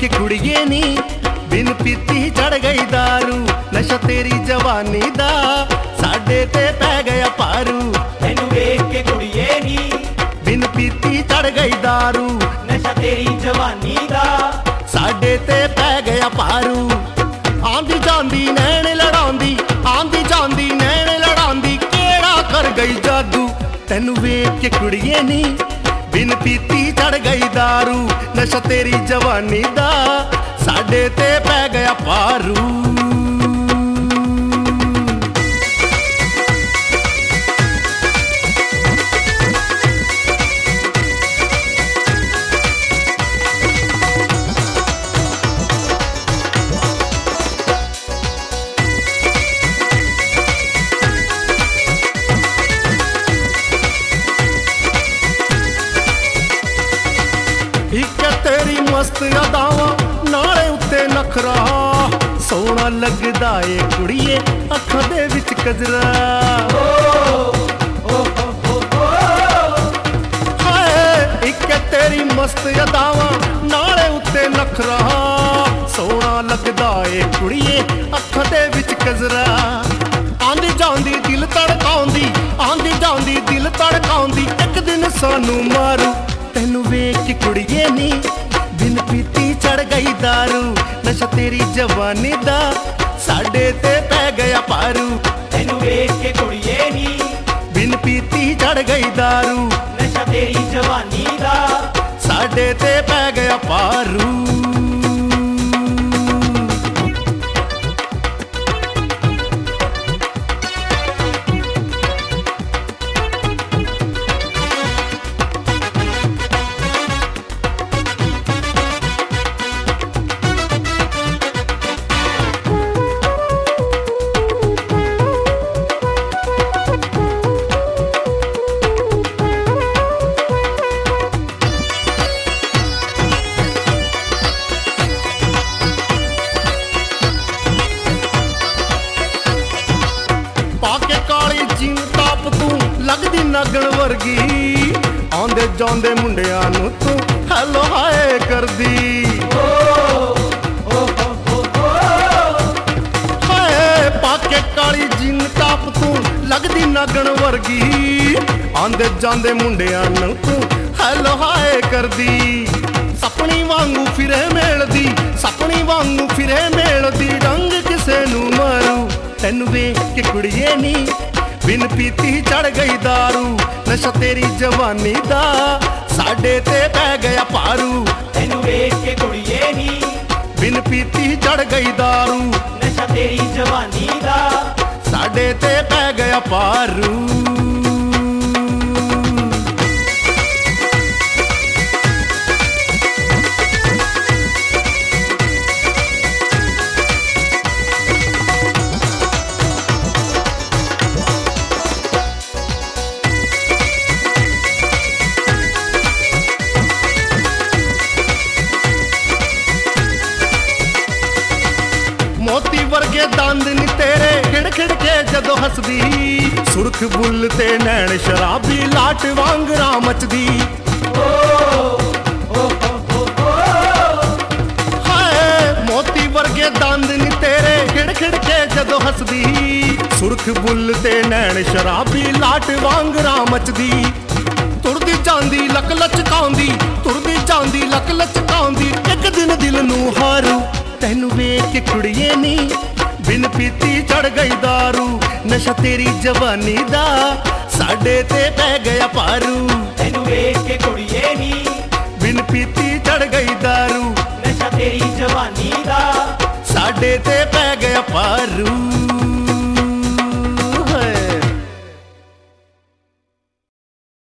कुड़िए नी बिन पीती चढ़ गई दारू। नशा तेरी जवानी दा साडे ते पै गया पारू। तैनू वेख के कुड़िए नी बिन पीती चढ़ गई दारू। नशा तेरी जवानी दा साडे ते पै गया पारू। आंदी जांदी नैन लड़ांदी, आंदी जांदी नैन लड़ांदी, केड़ा कर गई जादू। तैनू वेख के कुड़िए नी बिन पीती चढ़ गई दारू। नशा तेरी जवानी दा साडे ते पै गया पारू। एक तेरी मस्त अदावां नाले उत्ते नखरा, सोहना लगदा ए कुड़िए अखां दे विच कजरा। हाय एक तेरी मस्त अदावां नाले उत्ते नखरा, सोहना लगदा ए कुड़िए अखां दे विच कजरा। आंदी जांदी दिल धड़काउंदी, आंदी जांदी दिल धड़काउंदी, एक दिन सानू मारू। तैनू वेख के कुड़िए नी बिन पीती चढ़ गई दारू। नशा तेरी जवानी दा साडे ते पै गया पारू। तैनू वेख के कुड़िए नी बिन पीती चढ़ गई दारू। नशा तेरी जवानी दा साडे ते पै गया पारू। पाके काली जीन ताप तू लगदी नागण वर्गी, आंदे जांदे मुंडियां नू तू हैलो हाय करदी। हाय पाके काली जीन ताप तू लगदी नागण वर्गी, आंदे जांदे मुंडियां नू तू हैलो हाय करदी। सपनी वांगू फिरे मेलदी, सपनी वांगू फिरे मेलदी, डंग किसे नू मारू। तैनू वेख के कुड़िए नी बिन पीती चढ़ गई दारू। नशा तेरी जवानी दा साडे ते पै गया पारू। तैनू वेख के कुड़िए नी बिन पीती चढ़ गई दारू। नशा तेरी जवानी दा साडे ते पै गया पारू। मोती वर्गे दंद नी तेरे खिड़ खिड़ के जदों हसदी, सुरख बुल ते नैन शराबी लाट वांगरा मचदी। हाय मोती वर्गे दंद नी तेरे खिड़ खिड़ के जदों हसदी, सुरख बुल ते नैन शराबी लाट वांगरा मचदी। तुरदी जांदी लक लचकाउंदी, तुरदी जांदी लक लचकाउंदी, एक दिन दिल नू हारू। तैनू वेख के कुड़िए नी बिन पीती चढ़ गई दारू। नशा तेरी जवानी दा साडे ते पै गया पारू। तैनू वेख के कुड़िए नी बिन पीती चढ़ गई दारू। नशा तेरी जवानी दा साडे ते पै गया पारू।